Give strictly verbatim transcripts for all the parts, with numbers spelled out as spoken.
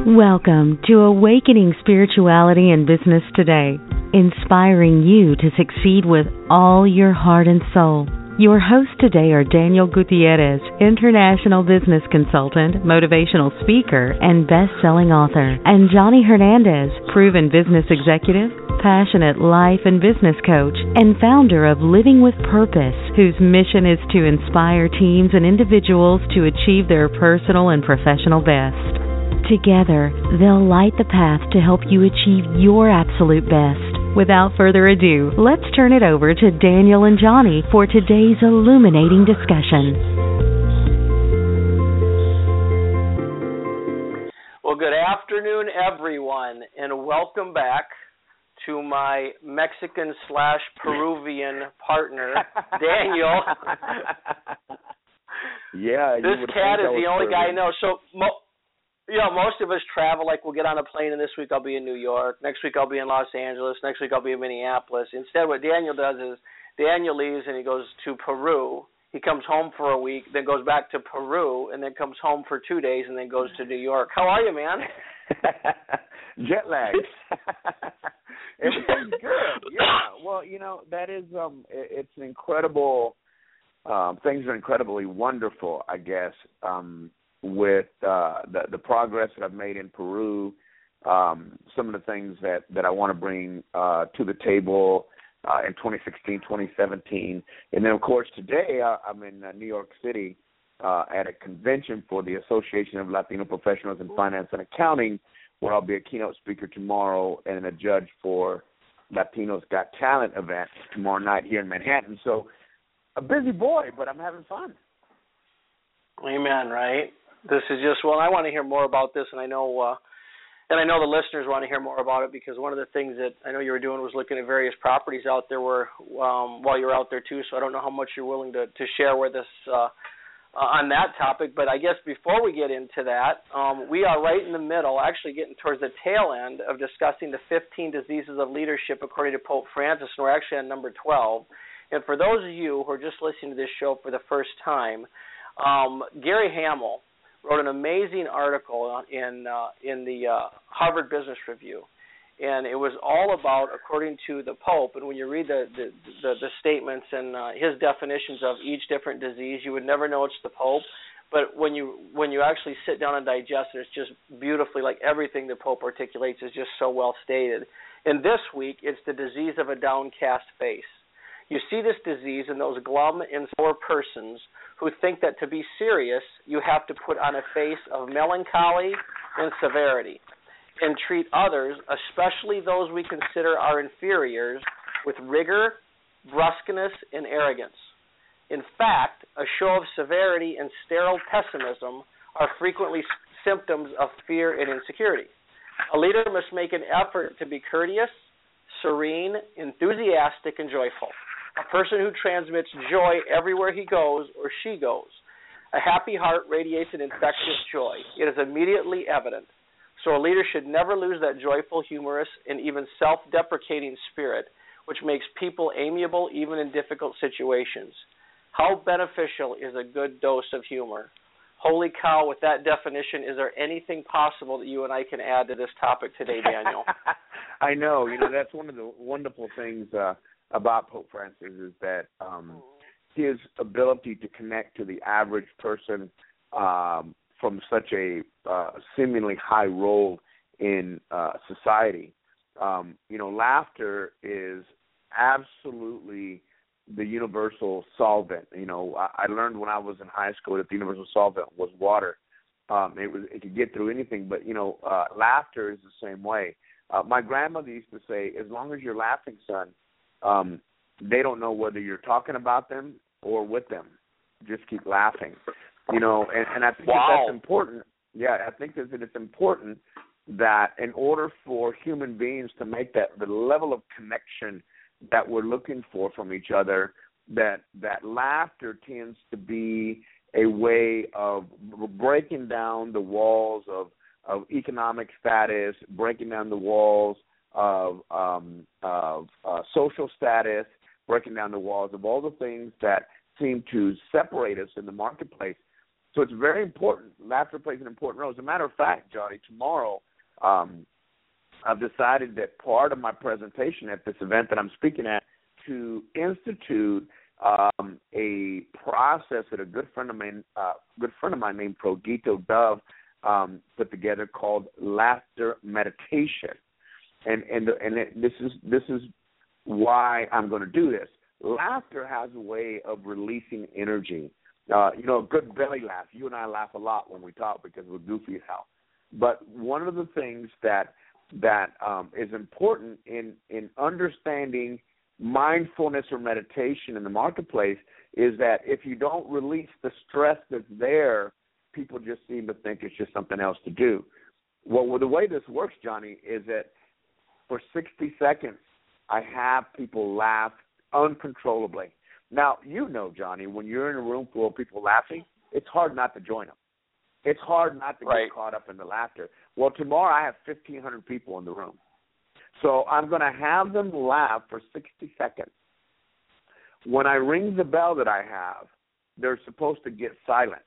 Welcome to Awakening Spirituality and Business Today, inspiring you to succeed with all your heart and soul. Your hosts today are Daniel Gutierrez, international business consultant, motivational speaker, and best-selling author, and Johnny Hernandez, proven business executive, passionate life and business coach, and founder of Living with Purpose, whose mission is to inspire teams and individuals to achieve their personal and professional best. Together, they'll light the path to help you achieve your absolute best. Without further ado, let's turn it over to Daniel and Johnny for today's illuminating discussion. Well, good afternoon, everyone, and welcome back to my Mexican slash Peruvian partner, Daniel. Yeah, this cat is the only guy I know. So, mo- yeah, most of us travel. Like, we'll get on a plane, and this week I'll be in New York. Next week I'll be in Los Angeles. Next week I'll be in Minneapolis. Instead, what Daniel does is Daniel leaves and he goes to Peru. He comes home for a week, then goes back to Peru, and then comes home for two days, and then goes to New York. How are you, man? Jet lag. Everything's good. Yeah. Well, you know, that is um, it, it's an incredible. Um, things are incredibly wonderful, I guess. Um, with uh, the, the progress that I've made in Peru, um, some of the things that, that I want to bring uh, to the table uh, in twenty sixteen, twenty seventeen. And then, of course, today uh, I'm in uh, New York City uh, at a convention for the Association of Latino Professionals in Finance and Accounting, where I'll be a keynote speaker tomorrow and a judge for Latinos Got Talent event tomorrow night here in Manhattan. So a busy boy, but I'm having fun. Amen, right? This is just, well, I want to hear more about this, and I know uh, and I know the listeners want to hear more about it, because one of the things that I know you were doing was looking at various properties out there where, um, while you were out there too, so I don't know how much you're willing to, to share with us uh, on that topic. But I guess before we get into that, um, we are right in the middle, actually getting towards the tail end of discussing the fifteen diseases of leadership according to Pope Francis, and we're actually on number twelve. And for those of you who are just listening to this show for the first time, um, Gary Hamel wrote an amazing article in uh, in the uh, Harvard Business Review, and it was all about, according to the Pope, and when you read the the, the, the statements and uh, his definitions of each different disease, you would never know it's the Pope, but when you when you actually sit down and digest it, it's just beautifully, like everything the Pope articulates is just so well stated. And this week, it's the disease of a downcast face. You see this disease in those glum and sour persons who think that to be serious, you have to put on a face of melancholy and severity, and treat others, especially those we consider our inferiors, with rigor, brusqueness, and arrogance. In fact, a show of severity and sterile pessimism are frequently symptoms of fear and insecurity. A leader must make an effort to be courteous, serene, enthusiastic, and joyful. A person who transmits joy everywhere he goes or she goes. A happy heart radiates an infectious joy. It is immediately evident. So a leader should never lose that joyful, humorous, and even self-deprecating spirit, which makes people amiable even in difficult situations. How beneficial is a good dose of humor? Holy cow, with that definition, is there anything possible that you and I can add to this topic today, Daniel? I know. You know, that's one of the wonderful things uh, about Pope Francis is that um, his ability to connect to the average person um, from such a uh, seemingly high role in uh, society. Um, you know, laughter is absolutely the universal solvent. You know, I, I learned when I was in high school that the universal solvent was water. Um, it was it could get through anything, but you know, uh, laughter is the same way. Uh, my grandmother used to say, "As long as you're laughing, son, um, they don't know whether you're talking about them or with them. Just keep laughing." You know, and, and I think wow. that that's important. Yeah, I think that it's important that in order for human beings to make that the level of connection that we're looking for from each other, that that laughter tends to be a way of breaking down the walls of, of economic status, breaking down the walls of, um, of uh, social status, breaking down the walls of all the things that seem to separate us in the marketplace. So it's very important. Laughter plays an important role. As a matter of fact, Johnny, tomorrow um, I've decided that part of my presentation at this event that I'm speaking at to institute um, a process that a good friend of mine, uh, good friend of mine named Prodito Dove um, put together called laughter meditation, and and and it, this is this is why I'm going to do this. Laughter has a way of releasing energy. Uh, you know, a good belly laugh. You and I laugh a lot when we talk because we're goofy as hell. But one of the things that that um, is important in in understanding mindfulness or meditation in the marketplace is that if you don't release the stress that's there, people just seem to think it's just something else to do. Well, well the way this works, Johnny, is that for sixty seconds, I have people laugh uncontrollably. Now, you know, Johnny, when you're in a room full of people laughing, it's hard not to join them. It's hard not to right. get caught up in the laughter. Well, tomorrow I have fifteen hundred people in the room. So I'm going to have them laugh for sixty seconds. When I ring the bell that I have, they're supposed to get silent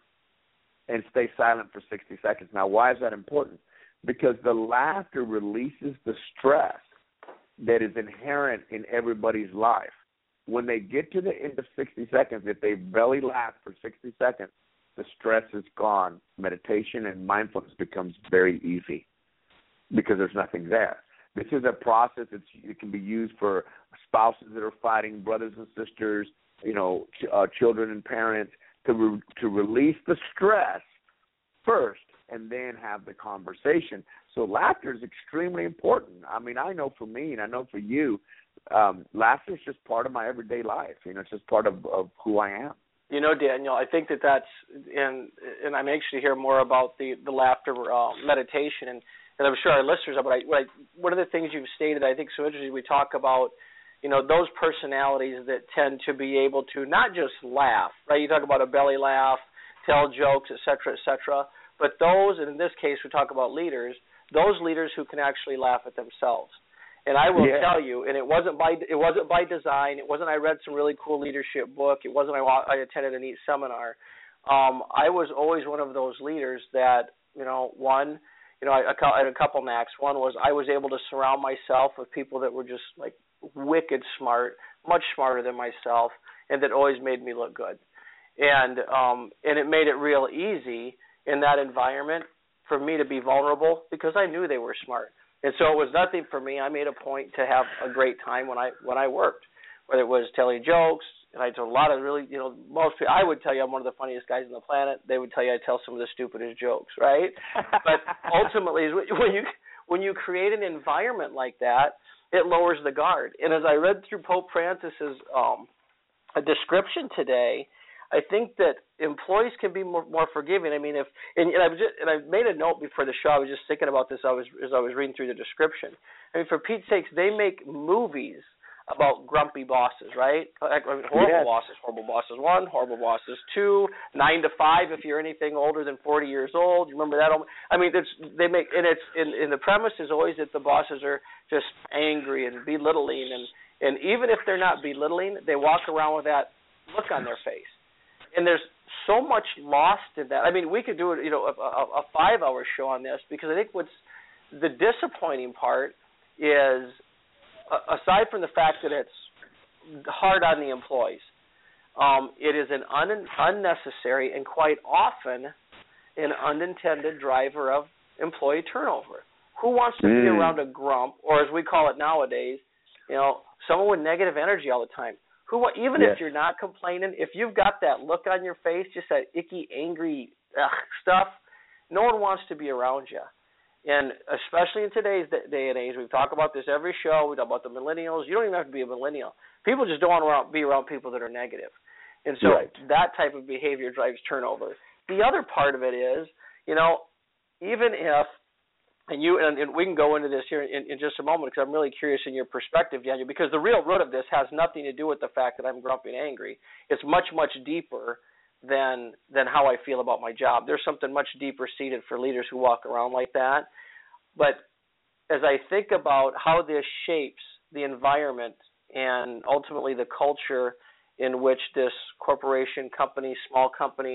and stay silent for sixty seconds. Now, why is that important? Because the laughter releases the stress that is inherent in everybody's life. When they get to the end of sixty seconds, if they belly laugh for sixty seconds, the stress is gone. Meditation and mindfulness becomes very easy because there's nothing there. This is a process that it can be used for spouses that are fighting, brothers and sisters, you know, ch- uh, children and parents, to re- to release the stress first and then have the conversation. So laughter is extremely important. I mean, I know for me and I know for you, um, laughter is just part of my everyday life. You know, it's just part of, of who I am. You know, Daniel, I think that that's, and and I'm anxious to hear more about the, the laughter uh, meditation, and, and I'm sure our listeners are, but I, what I, one of the things you've stated I think so interesting, we talk about, you know, those personalities that tend to be able to not just laugh, right? You talk about a belly laugh, tell jokes, et cetera, et cetera, but those, and in this case we talk about leaders, those leaders who can actually laugh at themselves. And I will yeah. tell you, and it wasn't by it wasn't by design. It wasn't I read some really cool leadership book. It wasn't I, I attended a neat seminar. Um, I was always one of those leaders that, you know, one, you know, I, I had a couple knacks. One was I was able to surround myself with people that were just like wicked smart, much smarter than myself, and that always made me look good. And um, and it made it real easy in that environment for me to be vulnerable because I knew they were smart. And so it was nothing for me. I made a point to have a great time when I when I worked, whether it was telling jokes. And I told a lot of really, you know, most people, I would tell you I'm one of the funniest guys on the planet. They would tell you I tell some of the stupidest jokes, right? But ultimately, when you when you create an environment like that, it lowers the guard. And as I read through Pope Francis's um, a description today, I think that employees can be more, more forgiving. I mean, if and, and I was just, and I made a note before the show. I was just thinking about this. I was as I was reading through the description. I mean, for Pete's sakes, they make movies about grumpy bosses, right? I mean, horrible yes. bosses, horrible bosses one, horrible bosses two, nine to five if you're anything older than forty years old. You remember that? I mean, it's, they make and it's and, and the premise is always that the bosses are just angry and belittling, and and even if they're not belittling, they walk around with that look on their face. And there's so much lost in that. I mean, we could do it, you know, a, a, a five-hour show on this because I think what's the disappointing part is, uh, aside from the fact that it's hard on the employees, um, it is an un, unnecessary and quite often an unintended driver of employee turnover. Who wants to mm. be around a grump, or as we call it nowadays, you know, someone with negative energy all the time? Who, even yes. if you're not complaining, if you've got that look on your face, just that icky, angry ugh, stuff, no one wants to be around you. And especially in today's day and age, we talk about this every show. We talk about the millennials. You don't even have to be a millennial. People just don't want to be around people that are negative. And so right. that type of behavior drives turnover. The other part of it is, you know, even if, And you and, and we can go into this here in, in just a moment because I'm really curious in your perspective, Daniel, because the real root of this has nothing to do with the fact that I'm grumpy and angry. It's much, much deeper than than how I feel about my job. There's something much deeper seated for leaders who walk around like that. But as I think about how this shapes the environment and ultimately the culture in which this corporation, company, small company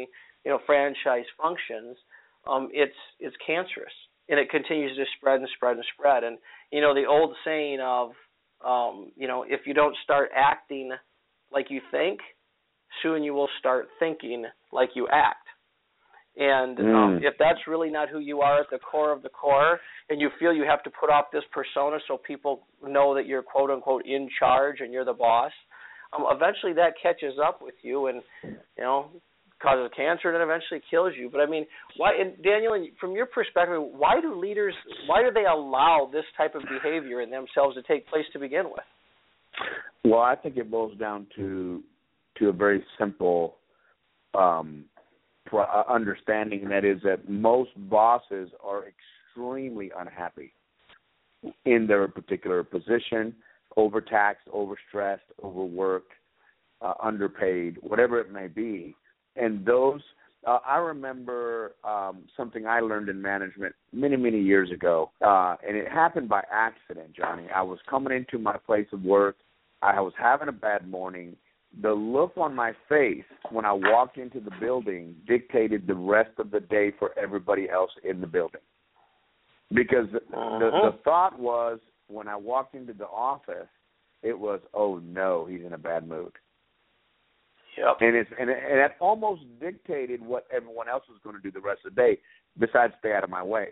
you know, franchise functions, um, it's it's cancerous, and it continues to spread and spread and spread. And you know, the old saying of, um, you know, if you don't start acting like you think, soon you will start thinking like you act. And um, mm. if that's really not who you are at the core of the core, and you feel you have to put off this persona so people know that you're quote unquote in charge and you're the boss, um, eventually that catches up with you and, you know, causes cancer and then eventually kills you. But I mean, why? And Daniel, from your perspective, why do leaders, why do they allow this type of behavior in themselves to take place to begin with? Well, I think it boils down to to a very simple um, understanding, and that is that most bosses are extremely unhappy in their particular position, overtaxed, overstressed, overworked, uh, underpaid, whatever it may be. And those, uh, I remember um, something I learned in management many, many years ago, uh, and it happened by accident, Johnny. I was coming into my place of work. I was having a bad morning. The look on my face when I walked into the building dictated the rest of the day for everybody else in the building. Because uh-huh. the, the thought was, when I walked into the office, it was, oh, no, he's in a bad mood. Yep. And, it's, and, it, and it almost dictated what everyone else was going to do the rest of the day, besides stay out of my way.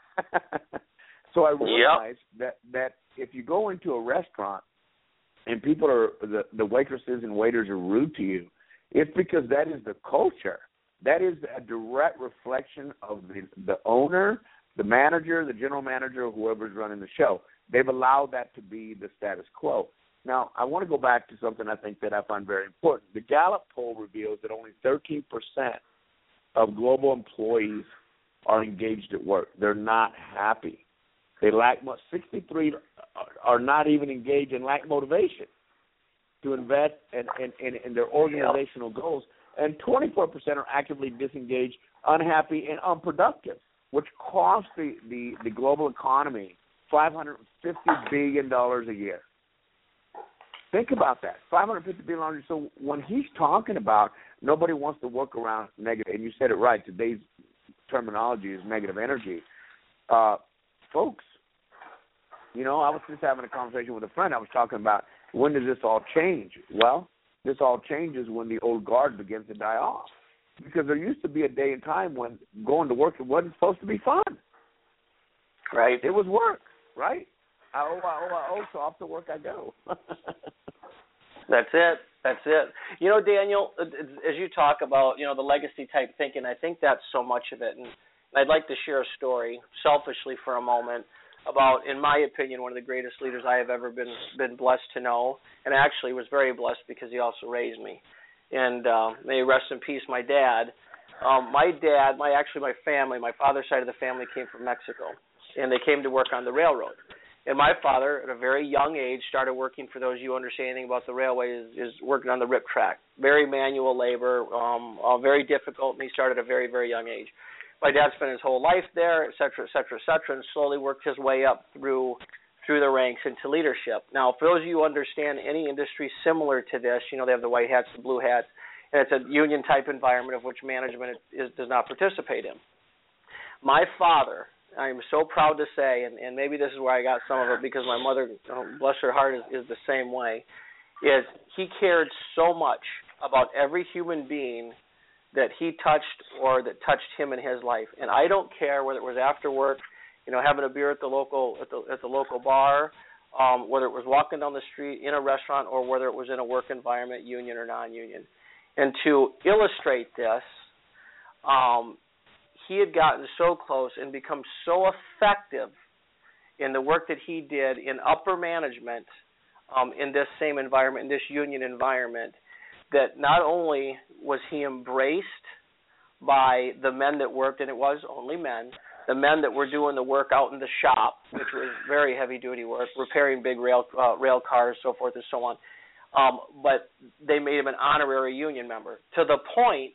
So I realized yep. that, that if you go into a restaurant, and people are, the, the waitresses and waiters are rude to you, it's because that is the culture. That is a direct reflection of the, the owner, the manager, the general manager, or whoever's running the show. They've allowed that to be the status quo. Now, I want to go back to something I think that I find very important. The Gallup poll reveals that only thirteen percent of global employees are engaged at work. They're not happy. They lack much. sixty-three are not even engaged and lack motivation to invest in, in, in, in their organizational yep. goals. And twenty-four percent are actively disengaged, unhappy, and unproductive, which costs the, the, the global economy five hundred fifty billion dollars a year. Think about that, five hundred fifty billion dollars. So when he's talking about nobody wants to work around negative, and you said it right, today's terminology is negative energy. Uh, folks, you know, I was just having a conversation with a friend. I was talking about, when does this all change? Well, this all changes when the old guard begins to die off. Because there used to be a day and time when going to work, it wasn't supposed to be fun. Right. It was work, right? I owe, I owe, I owe, so off to work I go. That's it. That's it. You know, Daniel, as you talk about, you know, the legacy type thinking, I think that's so much of it. And I'd like to share a story, selfishly for a moment, about, in my opinion, one of the greatest leaders I have ever been been blessed to know, and actually was very blessed because he also raised me. And uh, may he rest in peace, my dad. Um, my dad, my actually my family, my father's side of the family came from Mexico, and they came to work on the railroad. And my father, at a very young age, started working, for those of you who understand anything about the railway, is, is working on the rip track. Very manual labor, um, uh, very difficult, and he started at a very, very young age. My dad spent his whole life there, et cetera, et cetera, et cetera, and slowly worked his way up through through the ranks into leadership. Now, for those of you who understand any industry similar to this, you know, they have the white hats, the blue hats, and it's a union-type environment of which management is, does not participate in. My father, I am so proud to say, and, and maybe this is where I got some of it because my mother, bless her heart, is, is the same way, is he cared so much about every human being that he touched or that touched him in his life. And I don't care whether it was after work, you know, having a beer at the local at the, at the local bar, um, whether it was walking down the street in a restaurant, or whether it was in a work environment, union or non-union. And to illustrate this, um, he had gotten so close and become so effective in the work that he did in upper management um, in this same environment, in this union environment, that not only was he embraced by the men that worked, and it was only men, the men that were doing the work out in the shop, which was very heavy-duty work, repairing big rail uh, rail cars, so forth and so on, um, but they made him an honorary union member, to the point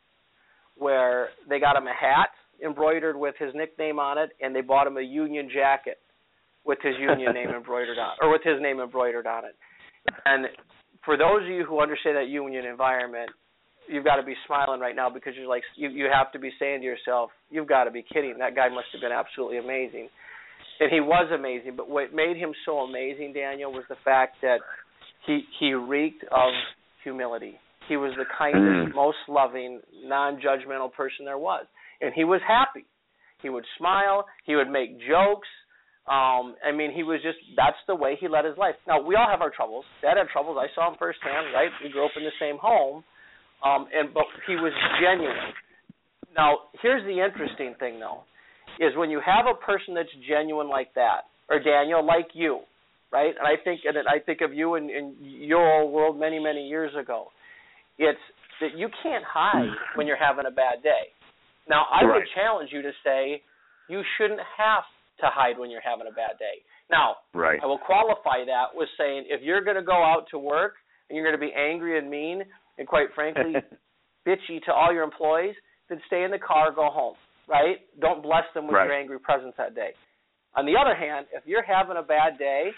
where they got him a hat embroidered with his nickname on it, and they bought him a union jacket with his union name embroidered on, or with his name embroidered on it. And for those of you who understand that union environment, you've got to be smiling right now because you're like you you have to be saying to yourself, you've got to be kidding. That guy must have been absolutely amazing. And he was amazing, but what made him so amazing, Daniel, was the fact that he he reeked of humility. He was the kindest, mm. most loving, non-judgmental person there was. And he was happy. He would smile. He would make jokes. Um, I mean, he was just, that's the way he led his life. Now, we all have our troubles. Dad had troubles. I saw him firsthand, right? We grew up in the same home. Um, and but he was genuine. Now, here's the interesting thing, though, is when you have a person that's genuine like that, or Daniel, like you, right? And I think and I think of you in, in your old world many, many years ago. It's that you can't hide when you're having a bad day. Now, I right. would challenge you to say you shouldn't have to hide when you're having a bad day. Now, right. I will qualify that with saying if you're going to go out to work and you're going to be angry and mean and, quite frankly, bitchy to all your employees, then stay in the car, go home, right? Don't bless them with right. your angry presence that day. On the other hand, if you're having a bad day,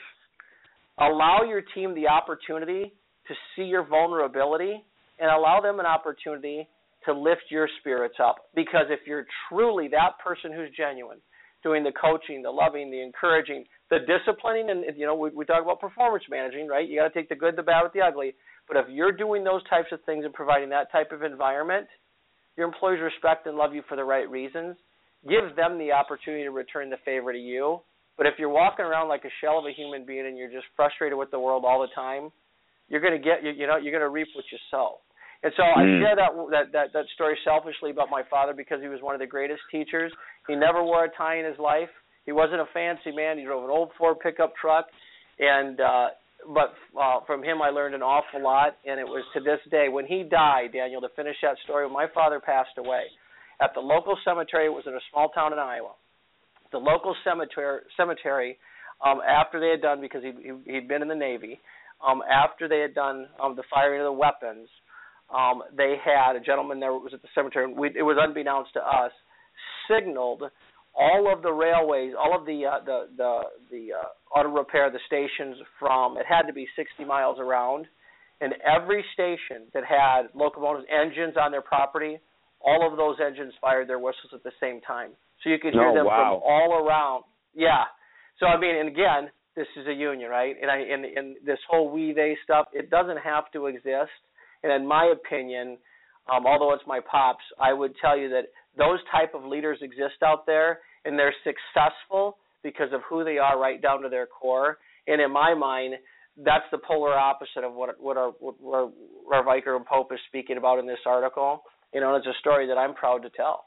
allow your team the opportunity to see your vulnerability and allow them an opportunity to lift your spirits up. Because if you're truly that person who's genuine, doing the coaching, the loving, the encouraging, the disciplining, and, you know, we, we talk about performance managing, right? You got to take the good, the bad with the ugly. But if you're doing those types of things and providing that type of environment, your employees respect and love you for the right reasons. Give them the opportunity to return the favor to you. But if you're walking around like a shell of a human being and you're just frustrated with the world all the time, you're going to get, you, you know, you're going to reap what you sow. And so I mm. share that, that that that story selfishly about my father because he was one of the greatest teachers. He never wore a tie in his life. He wasn't a fancy man. He drove an old Ford pickup truck, and uh, but uh, from him I learned an awful lot. And it was to this day when he died, Daniel, to finish that story, when my father passed away at the local cemetery. It was in a small town in Iowa. The local cemetery cemetery um, after they had done because he, he he'd been in the Navy. Um, after they had done um, the firing of the weapons. Um, they had a gentleman there was at the cemetery. We, it was unbeknownst to us. Signaled all of the railways, all of the uh, the the, the uh, auto repair, the stations from. It had to be sixty miles around, and every station that had locomotives, engines on their property, all of those engines fired their whistles at the same time. So you could hear oh, them wow. from all around. Yeah. So I mean, and again, this is a union, right? And I and, and this whole we they stuff, it doesn't have to exist. And in my opinion, um, although it's my pops, I would tell you that those type of leaders exist out there, and they're successful because of who they are right down to their core. And in my mind, that's the polar opposite of what what our what our Vicar and Pope is speaking about in this article. You know, it's a story that I'm proud to tell.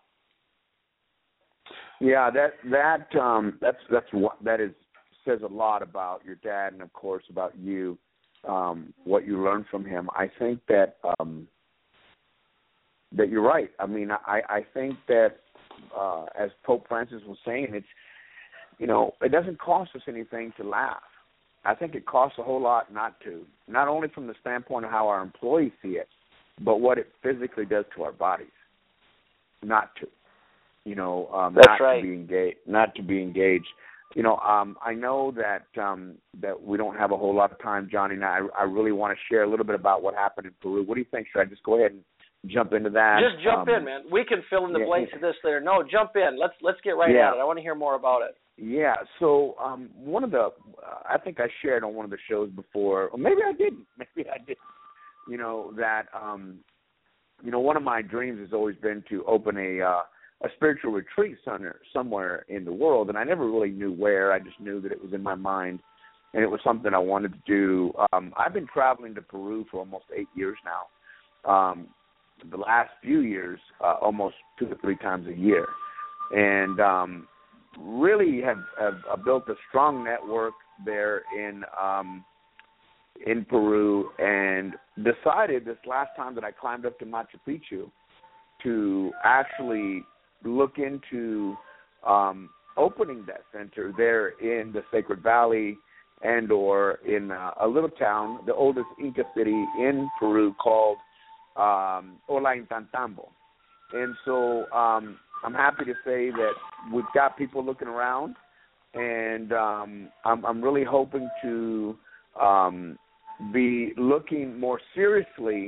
Yeah, that that um, that's that's what that is says a lot about your dad, and of course about you. Um, what you learned from him. I think that um, that you're right. I mean, I, I think that uh, as Pope Francis was saying, it's, you know, it doesn't cost us anything to laugh. I think it costs a whole lot not to, not only from the standpoint of how our employees see it, but what it physically does to our bodies. Not to, you know, um, That's not right. to be engaged, not to be engaged. You know, um, I know that um, that we don't have a whole lot of time, Johnny, and I, I really want to share a little bit about what happened in Peru. What do you think? Should I just go ahead and jump into that? Just jump um, in, man. We can fill in the yeah, blanks yeah. of this later. No, jump in. Let's let's get right yeah. at it. I want to hear more about it. Yeah. So um, one of the, uh, I think I shared on one of the shows before, or maybe I didn't. Maybe I did. You know that, um, you know, one of my dreams has always been to open a. Uh, a spiritual retreat somewhere, somewhere in the world, and I never really knew where. I just knew that it was in my mind, and it was something I wanted to do. Um, I've been traveling to Peru for almost eight years now. Um, the last few years, uh, almost two to three times a year, and um, really have, have uh, built a strong network there in um, in Peru, and decided this last time that I climbed up to Machu Picchu to actually look into um, opening that center there in the Sacred Valley and or in uh, a little town, the oldest Inca city in Peru called um, Ollantaytambo. And so um, I'm happy to say that we've got people looking around, and um, I'm, I'm really hoping to um, be looking more seriously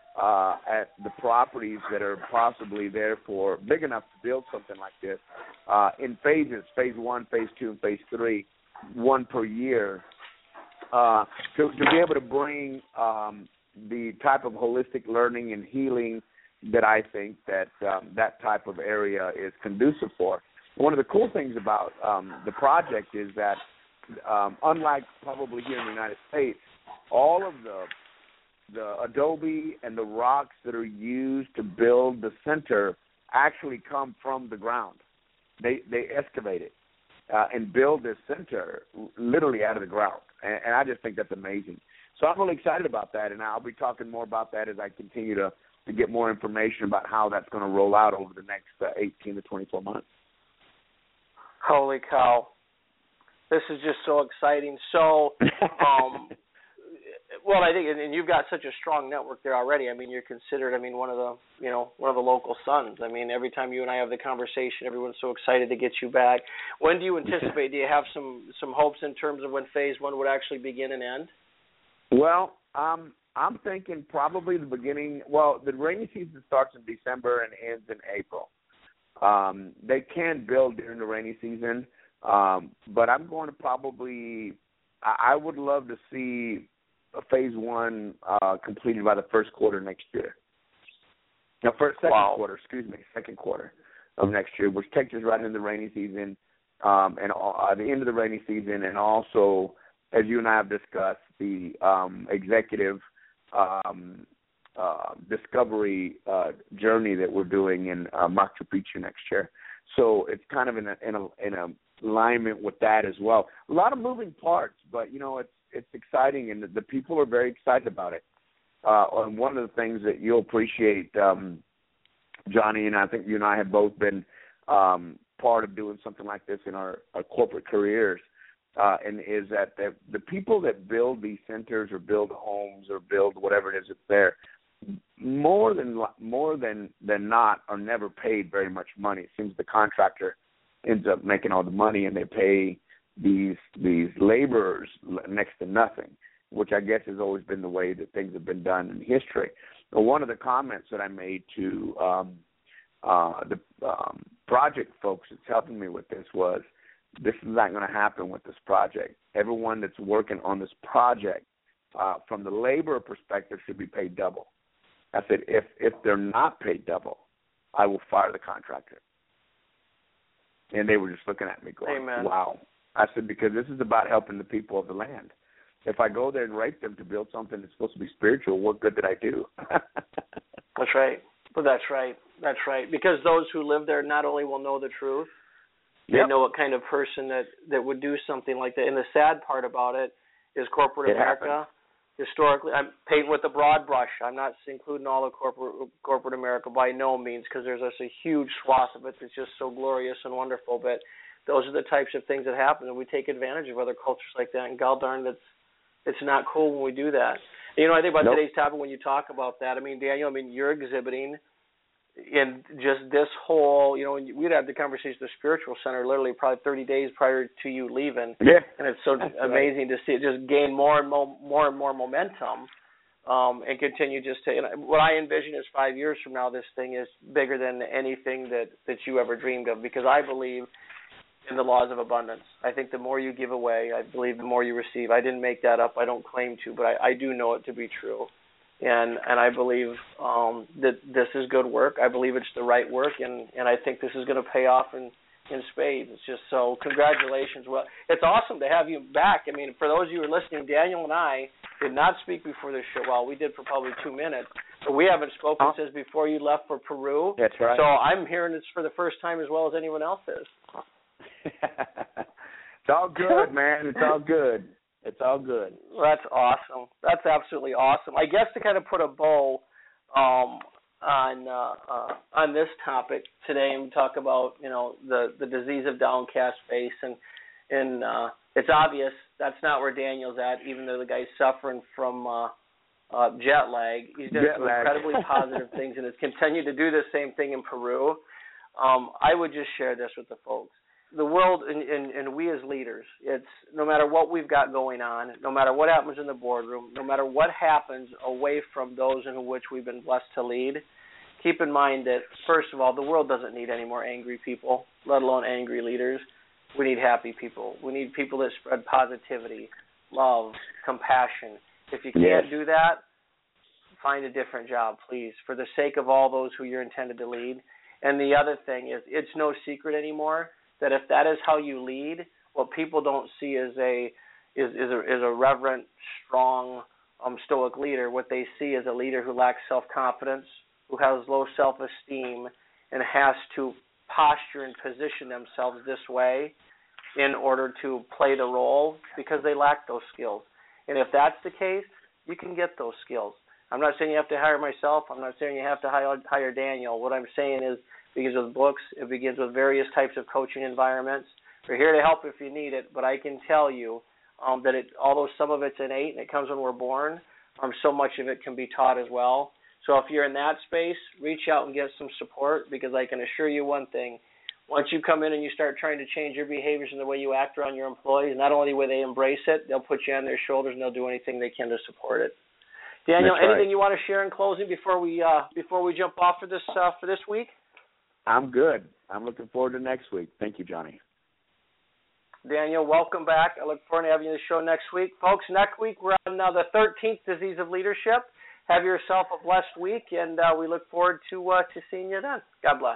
uh, at the properties that are possibly there for big enough to build something like this uh, in phases, phase one, phase two, and phase three, one per year, uh, to, to be able to bring um, the type of holistic learning and healing that I think that um, that type of area is conducive for. One of the cool things about um, the project is that, um, unlike probably here in the United States, all of the the adobe and the rocks that are used to build the center actually come from the ground. They they excavate it uh, and build this center literally out of the ground, and, and I just think that's amazing. So I'm really excited about that, and I'll be talking more about that as I continue to, to get more information about how that's going to roll out over the next uh, eighteen to twenty-four months. Holy cow. This is just so exciting. So, um, well, I think, and you've got such a strong network there already. I mean, you're considered, I mean, one of the, you know, one of the local sons. I mean, every time you and I have the conversation, everyone's so excited to get you back. When do you anticipate, do you have some, some hopes in terms of when phase one would actually begin and end? Well, um, I'm thinking probably the beginning, well, the rainy season starts in December and ends in April. Um, they can build during the rainy season, um, but I'm going to probably, I, I would love to see phase one uh, completed by the first quarter next year. No, first, second wow. quarter, excuse me, second quarter of next year, which takes us right into the rainy season, um, and uh, the end of the rainy season, and also, as you and I have discussed, the um, executive um, uh, discovery uh, journey that we're doing in uh, Machu Picchu next year. So it's kind of in a, in a in a alignment with that as well. A lot of moving parts, but you know it's it's exciting, and the, the people are very excited about it. Uh, and one of the things that you'll appreciate, um, Johnny, and I think you and I have both been um, part of doing something like this in our, our corporate careers. Uh, and is that the, the people that build these centers or build homes or build whatever it is that's there, more than more than than not, are never paid very much money. It seems the contractor ends up making all the money, and they pay these these laborers next to nothing, which I guess has always been the way that things have been done in history. But one of the comments that I made to um, uh, the um, project folks that's helping me with this was, this is not going to happen with this project. Everyone that's working on this project, uh, from the labor perspective, should be paid double. I said, if if they're not paid double, I will fire the contractor. And they were just looking at me going, Amen. Wow. I said, because this is about helping the people of the land. If I go there and rape them to build something that's supposed to be spiritual, what good did I do? That's right. Well, that's right. That's right. Because those who live there not only will know the truth, they yep. know what kind of person that, that would do something like that. And the sad part about it is corporate it America, happened. historically, I'm painting with a broad brush. I'm not including all of corporate corporate America by no means, because there's just a huge swath of it that's just so glorious and wonderful. But those are the types of things that happen, and we take advantage of other cultures like that. And God darn, that's it's not cool when we do that. And, you know, I think about nope. today's topic when you talk about that. I mean, Daniel, I mean, you're exhibiting in just this whole, you know, we'd had the conversation at the Spiritual Center literally probably thirty days prior to you leaving. Yeah. And it's so That's amazing right. to see it just gain more and more, more and more momentum um, and continue just to, you know, what I envision is five years from now, this thing is bigger than anything that, that you ever dreamed of, because I believe in the laws of abundance. I think the more you give away, I believe the more you receive. I didn't make that up. I don't claim to, but I, I do know it to be true. And and I believe um, that this is good work. I believe it's the right work, and, and I think this is going to pay off in, in spades. It's just so, congratulations. Well, it's awesome to have you back. I mean, for those of you who are listening, Daniel and I did not speak before this show. Well, we did for probably two minutes, but we haven't spoken oh. since before you left for Peru. That's right. So I'm hearing this for the first time as well as anyone else is. It's all good, man. It's all good. It's all good. That's awesome. That's absolutely awesome. I guess to kind of put a bow um, on uh, uh, on this topic today, and talk about, you know, the, the disease of downcast face, and and uh, it's obvious that's not where Daniel's at. Even though the guy's suffering from uh, uh, jet lag, he's done jet some lag. incredibly positive things, and has continued to do the same thing in Peru. Um, I would just share this with the folks. the world and, and, and we as leaders, it's no matter what we've got going on, no matter what happens in the boardroom, no matter what happens away from those in which we've been blessed to lead, keep in mind that, first of all, the world doesn't need any more angry people, let alone angry leaders. We need happy people. We need people that spread positivity, love, compassion. If you can't yes. do that, find a different job, please, for the sake of all those who you're intended to lead. And the other thing is, it's no secret anymore that if that is how you lead, what people don't see as a is is a, is a reverent, strong, um, stoic leader. What they see is a leader who lacks self-confidence, who has low self-esteem, and has to posture and position themselves this way in order to play the role because they lack those skills. And if that's the case, you can get those skills. I'm not saying you have to hire myself. I'm not saying you have to hire, hire Daniel. What I'm saying is, it begins with books. It begins with various types of coaching environments. We're here to help if you need it, but I can tell you um, that it, although some of it's innate and it comes when we're born, um, so much of it can be taught as well. So if you're in that space, reach out and get some support, because I can assure you one thing. Once you come in and you start trying to change your behaviors and the way you act around your employees, not only will they embrace it, they'll put you on their shoulders and they'll do anything they can to support it. Daniel, That's anything right. you want to share in closing before we uh, before we jump off for this uh, for this week? I'm good. I'm looking forward to next week. Thank you, Johnny. Daniel, welcome back. I look forward to having you on the show next week. Folks, next week we're on uh, the thirteenth Disease of Leadership. Have yourself a blessed week, and uh, we look forward to uh, to seeing you then. God bless.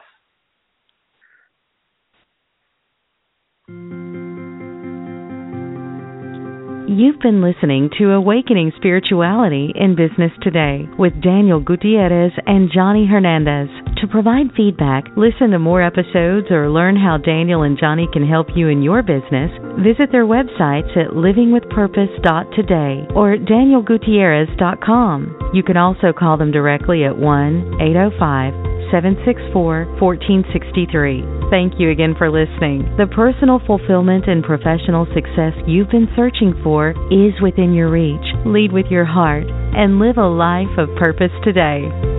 You've been listening to Awakening Spirituality in Business Today with Daniel Gutierrez and Johnny Hernandez. To provide feedback, listen to more episodes, or learn how Daniel and Johnny can help you in your business, visit their websites at living with purpose dot today or daniel gutierrez dot com. You can also call them directly at one eight zero five, seven six four, one four six three. Thank you again for listening. The personal fulfillment and professional success you've been searching for is within your reach. Lead with your heart and live a life of purpose today.